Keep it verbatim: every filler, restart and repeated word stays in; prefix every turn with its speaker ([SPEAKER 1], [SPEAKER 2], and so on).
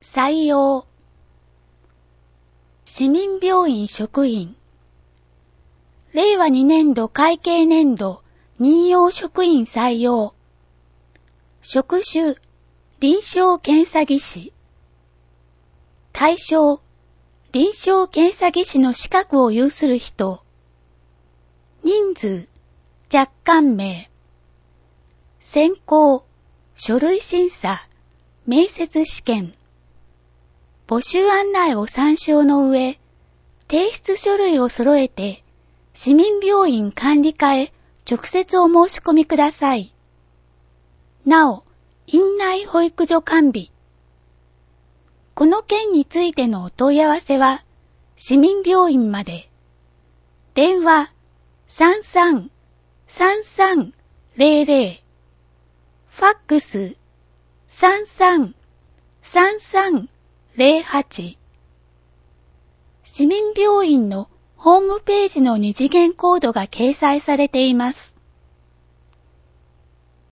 [SPEAKER 1] 採用。市民病院職員。れいわにねんど会計年度任用職員採用。職種、臨床検査技師。対象、臨床検査技師の資格を有する人。人数、若干名。選考、書類審査、面接試験。募集案内を参照の上、提出書類を揃えて、市民病院管理課へ直接お申し込みください。なお、院内保育所完備。この件についてのお問い合わせは、市民病院まで。電話、さんさん さんさんゼロゼロ。ファックス、さんさん さんさんゼロはち。市民病院のホームページの二次元コードが掲載されています。